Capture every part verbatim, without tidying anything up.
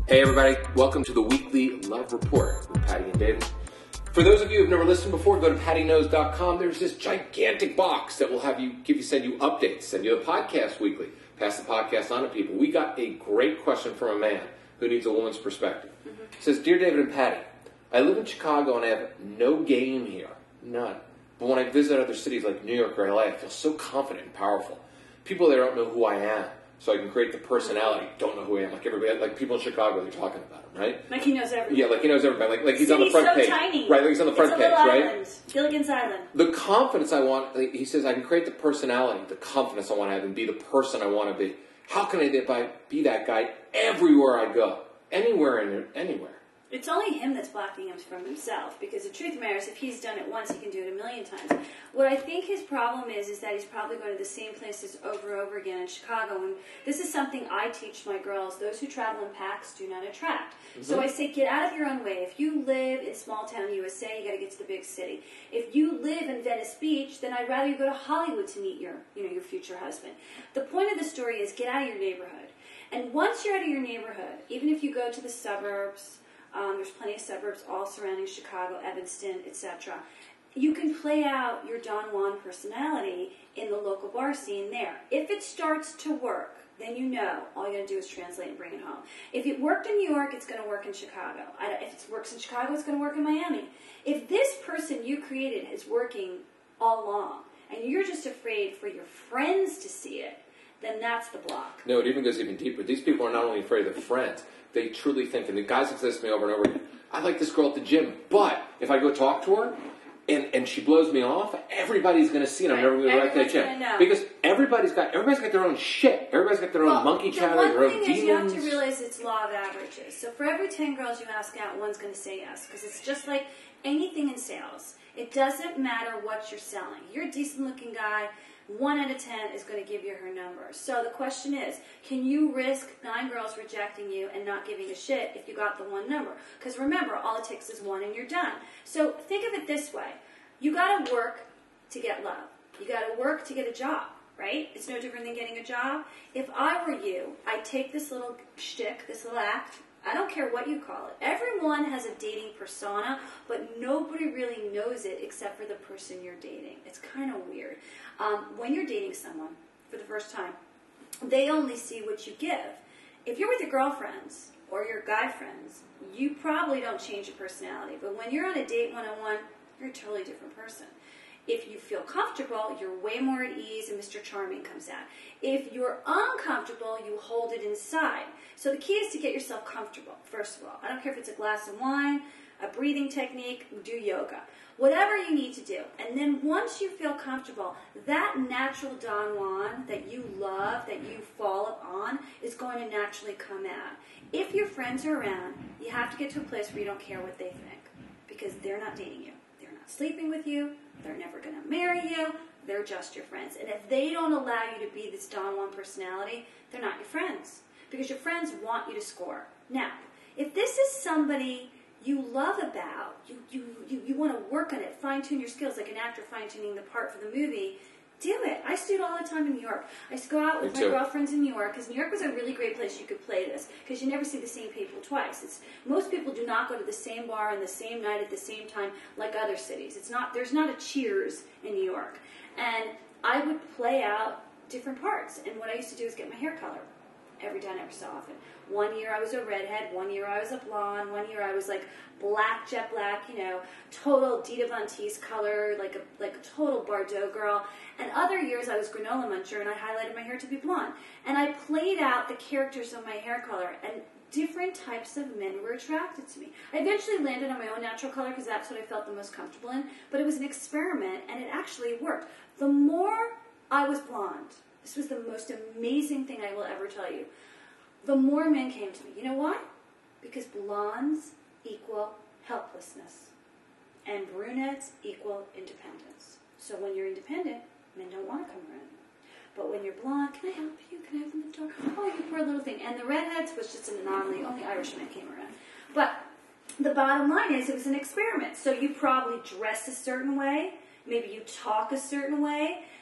Hey everybody, welcome to the weekly Love Report with Patty and David. For those of you who've never listened before, go to patty knows dot com. There's this gigantic box that will have you give you send you updates, send you the podcast weekly, pass the podcast on to people. We got a great question from a man who needs a woman's perspective. Mm-hmm. It says, Dear David and Patty, I live in Chicago and I have no game here, none. But when I visit other cities like New York or L A, I feel so confident and powerful. People there don't know who I am. So I can create the personality. Don't know who I am. Like everybody, like people in Chicago, they're talking about him, right? Like he knows everybody. Yeah, like he knows everybody. Like, like he's City's on the front so page. Tiny. Right, like he's on the front it's a page, little right? Island. Gilligan's Island. The confidence I want, he says, I can create the personality, the confidence I want to have and be the person I want to be. How can I be that guy everywhere I go? Anywhere and anywhere. It's only him that's blocking him from himself, because the truth of the matter is if he's done it once, he can do it a million times. What I think his problem is, is that he's probably going to the same places over and over again in Chicago. And this is something I teach my girls. Those who travel in packs do not attract. Mm-hmm. So I say, get out of your own way. If you live in small town U S A, you got to get to the big city. If you live in Venice Beach, then I'd rather you go to Hollywood to meet your, you know, your future husband. The point of the story is get out of your neighborhood. And once you're out of your neighborhood, even if you go to the suburbs, Um, there's plenty of suburbs all surrounding Chicago, Evanston, et cetera. You can play out your Don Juan personality in the local bar scene there. If it starts to work, then you know all you got to do is translate and bring it home. If it worked in New York, it's going to work in Chicago. If it works in Chicago, it's going to work in Miami. If this person you created is working all along, and you're just afraid for your friends to see it, then that's the block. No, it even goes even deeper. These people are not only afraid of their friends, they truly think, and the guys have said this to me over and over again, I like this girl at the gym, but if I go talk to her and, and she blows me off, everybody's going to see it. I'm right. never going to go back to that gym. Because everybody's got everybody's got their own shit. Everybody's got their own well, monkey the chatter, one their own thing demons. Is you have to realize it's law of averages. So for every ten girls you ask out, one's going to say yes. Because it's just like anything in sales. It doesn't matter what you're selling. You're a decent-looking guy. One out of ten is going to give you her number. So the question is, can you risk nine girls rejecting you and not giving a shit if you got the one number? Because remember, all it takes is one and you're done. So think of it this way. You got to work to get love. You got to work to get a job, right? It's no different than getting a job. If I were you, I'd take this little shtick, this little act, I don't care what you call it. Everyone has a dating persona, but nobody really knows it except for the person you're dating. It's kind of weird. Um, when you're dating someone for the first time, they only see what you give. If you're with your girlfriends or your guy friends, you probably don't change your personality. But when you're on a date one-on-one, you're a totally different person. If you feel comfortable, you're way more at ease and Mister Charming comes out. If you're uncomfortable, you hold it inside. So the key is to get yourself comfortable, first of all. I don't care if it's a glass of wine, a breathing technique, do yoga. Whatever you need to do. And then once you feel comfortable, that natural Don Juan that you love, that you fall on, is going to naturally come out. If your friends are around, you have to get to a place where you don't care what they think. Because they're not dating you. They're not sleeping with you. They're never going to marry you. They're just your friends. And if they don't allow you to be this Don Juan personality, they're not your friends. Because your friends want you to score. Now, if this is somebody you love about, you, you, you, you want to work on it, fine-tune your skills, like an actor fine-tuning the part for the movie, do it. I used to do it all the time in New York. I used to go out with my girlfriends in New York, because New York was a really great place you could play this, because you never see the same people twice. It's, most people do not go to the same bar on the same night at the same time like other cities. It's not, there's not a Cheers in New York. And I would play out different parts, and what I used to do is get my hair color every time, every so often. One year I was a redhead, one year I was a blonde, one year I was like black, jet black, you know, total Dita Von Teese color, like a like a total Bardot girl. And other years I was granola muncher and I highlighted my hair to be blonde. And I played out the characters of my hair color, and different types of men were attracted to me. I eventually landed on my own natural color because that's what I felt the most comfortable in, but it was an experiment and it actually worked. The more I was blonde, this was the most amazing thing I will ever tell you, the more men came to me. You know why? Because blondes equal helplessness, and brunettes equal independence. So when you're independent, men don't want to come around. But when you're blonde, can I help you? Can I open the door? Oh, you poor little thing. And the redheads was just an anomaly. Only Irishmen came around. But the bottom line is it was an experiment. So you probably dress a certain way. Maybe you talk a certain way.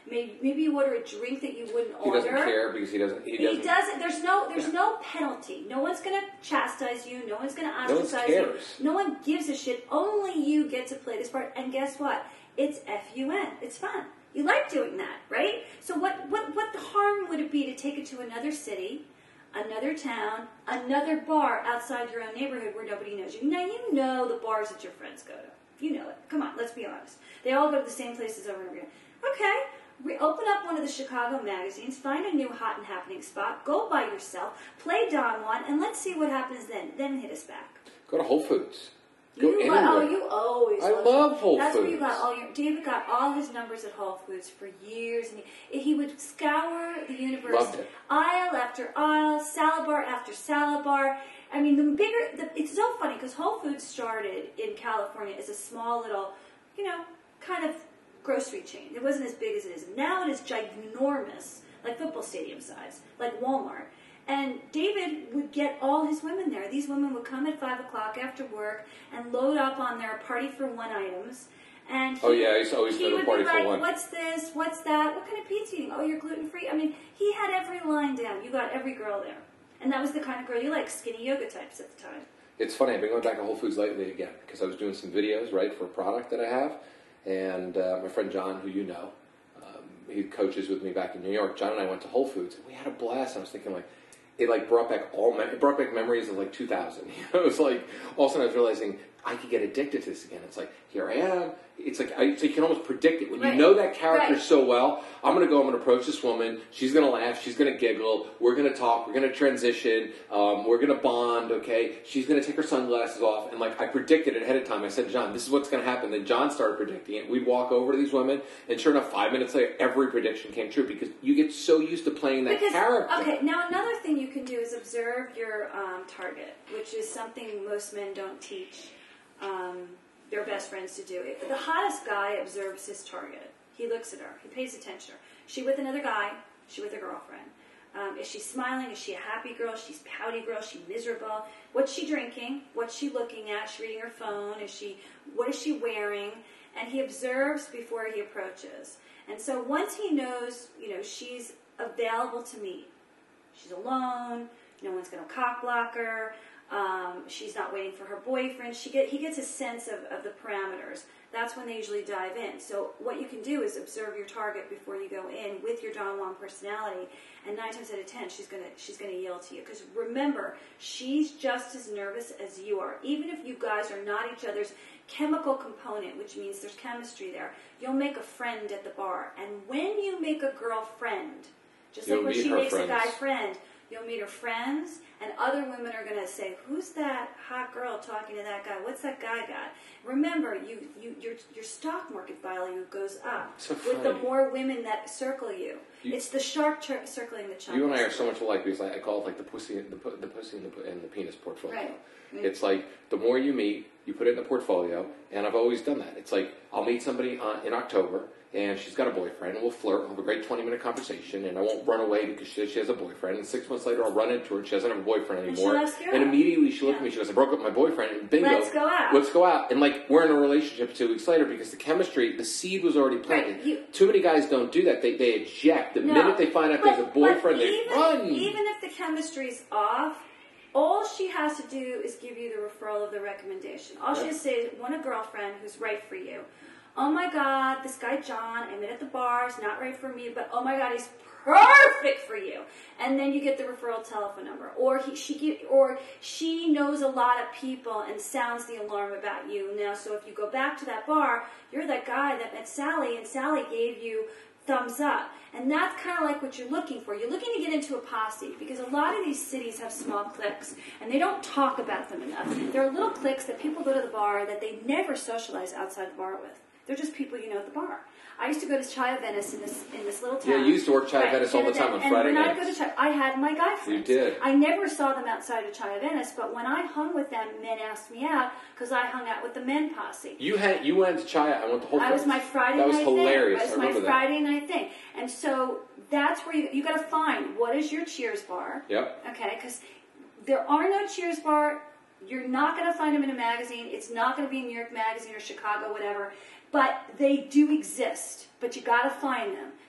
Maybe, maybe you order a drink that you wouldn't He order. doesn't care because he doesn't. He He doesn't. doesn't. There's no. There's Yeah. no penalty. No one's gonna chastise you. No one's gonna No one ostracize you. cares. No one gives a shit. Only you get to play this part. And guess what? It's F U N. It's fun. You like doing that, right? So what? What? What harm would it be to take it to another city, another town, another bar outside your own neighborhood where nobody knows you? Now you know the bars that your friends go to. You know it. Come on, let's be honest. They all go to the same places over and over again. Okay. We open up one of the Chicago magazines, find a new hot and happening spot, go by yourself, play Don Juan, and let's see what happens then. Then hit us back. Go to Whole Foods. Go You anywhere. love, oh, you always. I love love Whole That's Foods. where you got all your. David got all his numbers at Whole Foods for years, and he, he would scour the universe, Loved it. aisle after aisle, salad bar after salad bar. I mean, the bigger. The, it's so funny because Whole Foods started in California as a small little, you know, kind of grocery chain. It wasn't as big as it is now. It is ginormous, like football stadium size, like Walmart. And David would get all his women there. These women would come at five o'clock after work and load up on their party for one items. And he, Oh, yeah, I used to always he go to would party be for like, one. what's this? What's that? What kind of pizza eating? Oh, you're gluten free. I mean, he had every line down. You got every girl there. And that was the kind of girl you like, skinny yoga types at the time. It's funny, I've been going back to Whole Foods lately again because I was doing some videos, right, for a product that I have. And uh, my friend John, who you know, um, he coaches with me back in New York. John and I went to Whole Foods, and we had a blast. And I was thinking, like, it like brought back all mem- it brought back memories of like two thousand. You know, it was like all of a sudden I was realizing I could get addicted to this again. It's like here I am. It's like I, so you can almost predict it when Right. you know that character Right. so well. I'm going to go. I'm going to approach this woman. She's going to laugh. She's going to giggle. We're going to talk. We're going to transition. Um, we're going to bond. Okay. She's going to take her sunglasses off. And like I predicted it ahead of time. I said, John, this is what's going to happen. Then John started predicting it. We'd walk over to these women, and sure enough, five minutes later, every prediction came true because you get so used to playing that Because, character. okay, now another thing you can do is observe your um, target, which is something most men don't teach um, their best friends to do. If the hottest guy observes his target. He looks at her. He pays attention to her. She with another guy. She with a girlfriend. Um, is she smiling? Is she a happy girl? She's pouty girl? Is she miserable? What's she drinking? What's she looking at? Is she reading her phone? Is she? What is she wearing? And he observes before he approaches. And so once he knows, you know, she's available to meet. She's alone. No one's going to cock block her. Um, she's not waiting for her boyfriend. She get, he gets a sense of, of the parameters. That's when they usually dive in. So what you can do is observe your target before you go in with your Don Juan personality, and nine times out of ten, she's gonna she's gonna yield to you. Because remember, she's just as nervous as you are. Even if you guys are not each other's chemical component, which means there's chemistry there, you'll make a friend at the bar. And when you make a girlfriend, just You'll like when meet she her makes friends. a guy friend, you'll meet her friends, and other women are going to say, "Who's that hot girl talking to that guy? What's that guy got?" Remember, you, you your your stock market value goes up So with the funny. more women that circle you. You- it's the shark tur- circling the chunk. You and I are so much alike because I, I call it like the pussy, the, pu- the pussy and the, pu- and the penis portfolio. Right. It's like the more you meet, you put it in the portfolio, and I've always done that. It's like I'll meet somebody on, in October, and she's got a boyfriend, and we'll flirt, we'll have a great twenty-minute conversation, and I won't run away because she, she has a boyfriend. And six months later, I'll run into her, and she doesn't have a boyfriend And anymore. she'll ask you And out. immediately she'll look Yeah. at me, she goes, "I broke up with my boyfriend," and bingo, Let's go out. Let's go out. And like we're in a relationship two weeks later because the chemistry, the seed was already planted. Right, you- Too many guys don't do that. They they eject the No, minute they find out but- there's a boyfriend. but They even, run. Even if the chemistry's off, all she has to do is give you the referral of the recommendation. All she Yep. has to say is, want a girlfriend who's right for you. Oh my God, this guy John, I met at the bar, he's not right for me, but oh my God, he's perfect for you. And then you get the referral telephone number, or he, she, give, or she knows a lot of people and sounds the alarm about you now. So if you go back to that bar, you're that guy that met Sally, and Sally gave you thumbs up. And that's kind of like what you're looking for. You're looking to get into a posse because a lot of these cities have small cliques and they don't talk about them enough. There are little cliques that people go to the bar that they never socialize outside the bar with. They're just people you know at the bar. I used to go to Chai Venice in this in this little town. Yeah, you used to work Chai Right, Venice all the time on and Friday when I nights. go to Chai, I had my guy friends. You did. I never saw them outside of Chai Venice, but when I hung with them, men asked me out because I hung out with the men posse. You had you went to Chaya. I went to Whole Foods. That was my Friday That was night hilarious. thing. That was I my remember Friday night thing. And so that's where you you got to find what is your Cheers bar. Yep. Okay, because there are no Cheers bar. You're not going to find them in a magazine. It's not going to be in New York Magazine or Chicago, whatever. But they do exist. But you got to find them.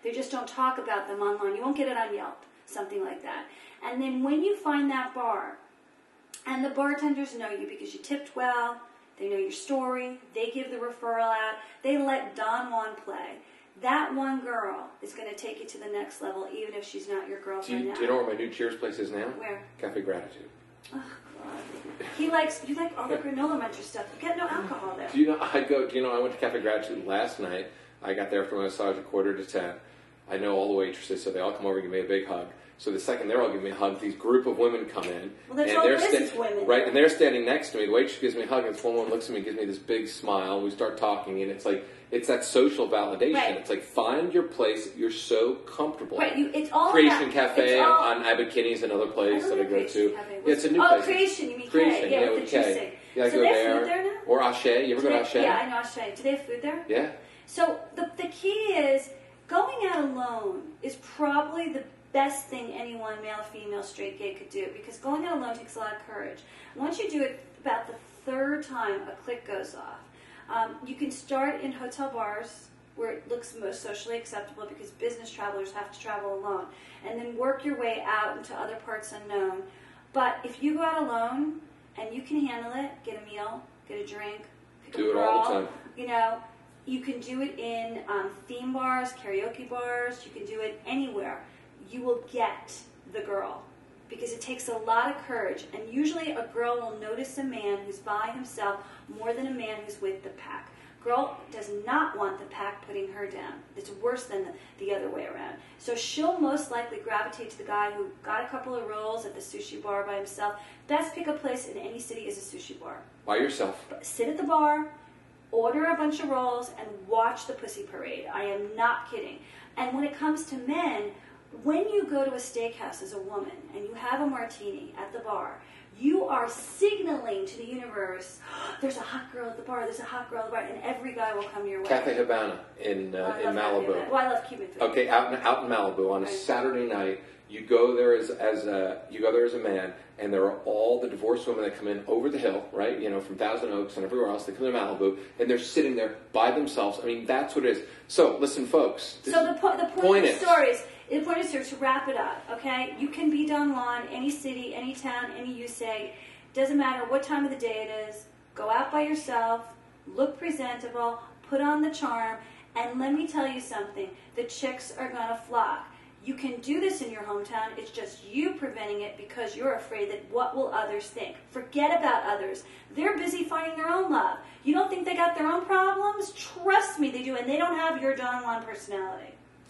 They just don't talk about them online. You won't get it on Yelp, something like that. And then when you find that bar, and the bartenders know you because you tipped well, they know your story, they give the referral out, they let Don Juan play. That one girl is going to take you to the next level, even if she's not your girlfriend do you, now. Do you know where my new Cheers place is now? Where? Cafe Gratitude. Oh, God. He likes, you like all the granola muncher stuff. You get no alcohol there. Do you know, I go, do you know, I went to Cafe Gratitude last night. I got there after my massage at quarter to ten. I know all the waitresses, so they all come over and give me a big hug. So the second they're all giving me a hug, these group of women come in. Well, that's and all they're business sta- women. Right, and they're standing next to me. The waitress gives me a hug, and this one woman looks at me and gives me this big smile. And we start talking, and it's like, it's that social validation. Right. It's like, find your place. You're so comfortable. Right, you, it's all Creation about, Cafe all, on Abbot Kinney's, another place I that I go Creation to. Cafe. Yeah, it's a new oh, place. Creation, you mean Creation, K? Yeah, yeah, with with the K. juicing. Yeah, I so go they have there. food there now? Or Ashe. You ever Do go to they- Ashe? Yeah, I know Ashe. Do they have food there? Yeah. So the, the key is, going out alone is probably the best thing anyone, male, female, straight, gay, could do, because going out alone takes a lot of courage. Once you do it about the third time a click goes off, um, you can start in hotel bars where it looks most socially acceptable because business travelers have to travel alone, and then work your way out into other parts unknown. But if you go out alone and you can handle it, get a meal, get a drink, pick Do a it girl, all the time. you know, you can do it in um, theme bars, karaoke bars, you can do it anywhere. You will get the girl because it takes a lot of courage, and usually a girl will notice a man who's by himself more than a man who's with the pack. Girl does not want the pack putting her down. It's worse than the, the other way around. So she'll most likely gravitate to the guy who got a couple of rolls at the sushi bar by himself. Best pickup place in any city is a sushi bar. By yourself. Sit at the bar, order a bunch of rolls, and watch the pussy parade. I am not kidding. And when it comes to men, when you go to a steakhouse as a woman and you have a martini at the bar, you are signaling to the universe, oh, there's a hot girl at the bar, there's a hot girl at the bar, and every guy will come your way. Cafe Habana in uh, I in love Malibu. Cafe Habana. Well, I love Cuban food. Okay, out in, out in Malibu on a Right. Saturday night, you go there as as a you go there as a man, and there are all the divorced women that come in over the hill, right? You know, from Thousand Oaks and everywhere else. They come to Malibu, and they're sitting there by themselves. I mean, that's what it is. So, listen, folks. this- So the, po- the point, point of the is- story is, the point is here to wrap it up, okay? You can be Don Juan, any city, any town, any you say. Doesn't matter what time of the day it is. Go out by yourself, look presentable, put on the charm, and let me tell you something. The chicks are going to flock. You can do this in your hometown. It's just you preventing it because you're afraid that what will others think. Forget about others. They're busy finding their own love. You don't think they got their own problems? Trust me, they do, and they don't have your Don Juan personality.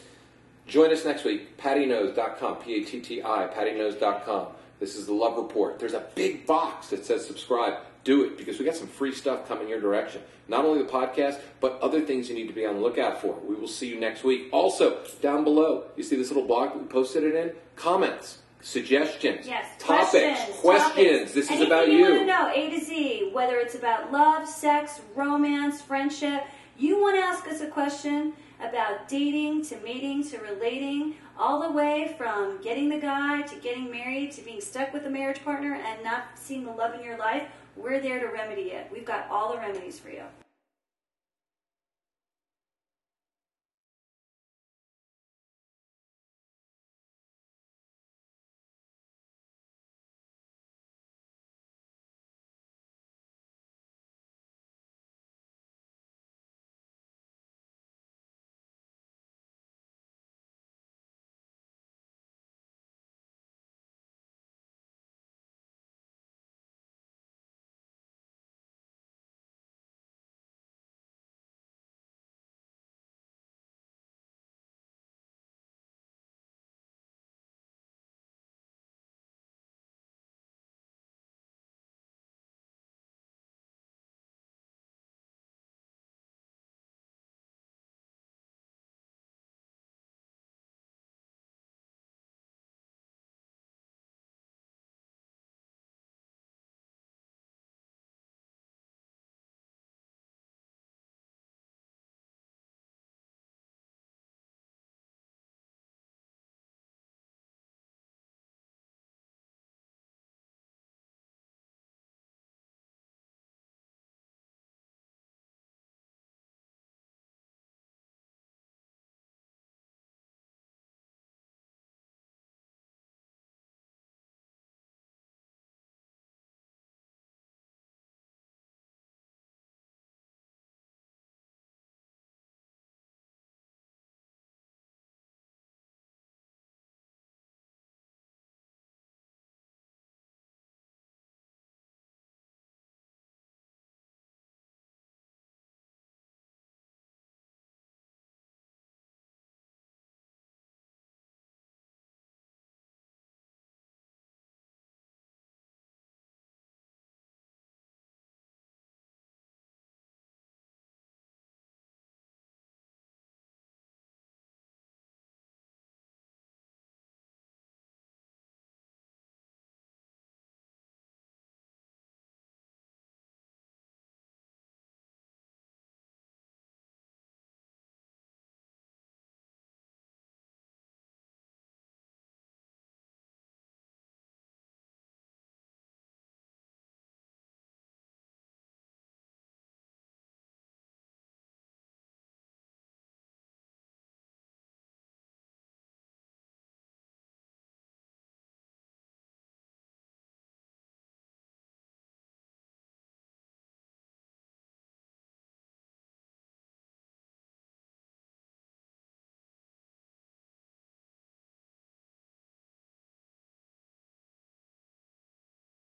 Join us next week, patty knows dot com, P A T T I, patty knows dot com. This is the Love Report. There's a big box that says subscribe. Do it, because we got some free stuff coming your direction. Not only the podcast, but other things you need to be on the lookout for. We will see you next week. Also, down below, you see this little blog that we posted it in? Comments, suggestions, Yes, topics, questions. questions. topics. This is Anything about you you. want to know, A to Z, whether it's about love, sex, romance, friendship. You want to ask us a question about dating, to mating, to relating, all the way from getting the guy to getting married to being stuck with a marriage partner and not seeing the love in your life. We're there to remedy it. We've got all the remedies for you.